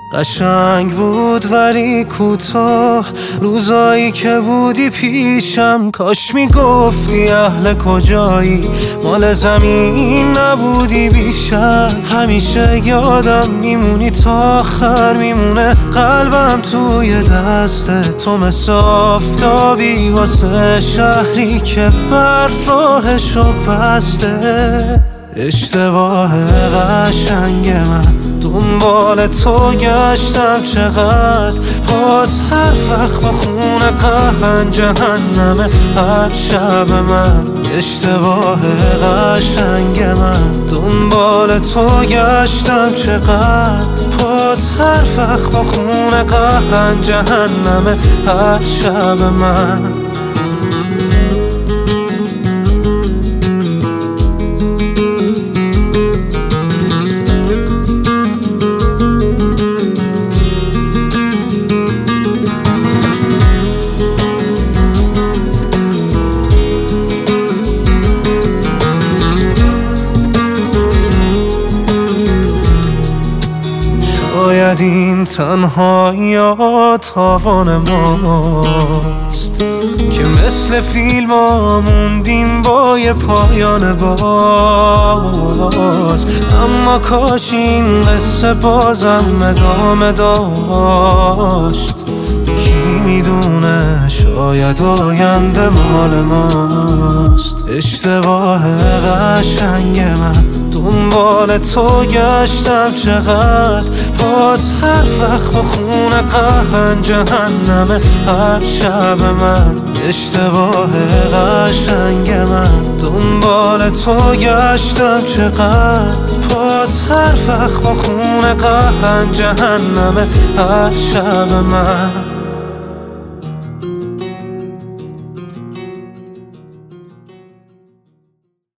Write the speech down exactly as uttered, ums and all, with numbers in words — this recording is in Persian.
قشنگ بود ولی کوتاه، روزایی که بودی پیشم. کاش میگفتی اهل کجایی، مال زمین نبودی بیشتر. همیشه یادم میمونی تا آخر، میمونه قلبم توی دستت. تو مثل آفتابی واسه شهری که برف راهشو بسته. اشتباه قشنگ من دنبال تو گشتم چقدر، پات هر وقت با خونه قهن جهنمه هر شب من. اشتباه قشنگ من دنبال تو گشتم چقدر، پات هر وقت با خونه قهن جهنمه هر شب من. شاید این تنهایی تاوان ماست که مثل فیلم ها موندیم با یه پایان باز. اما کاش این قصه بازم ادامه داشت. کی میدونه شاید آینده مال ماست. اشتباه قشنگ من دنبال تو گشتم چقدر، پات هر وقت با خونه قهن جهنمه هر شب من. اشتباه قشنگ من دنبال تو گشتم چقدر، پات هر وقت با خونه قهن جهنمه هر شب من.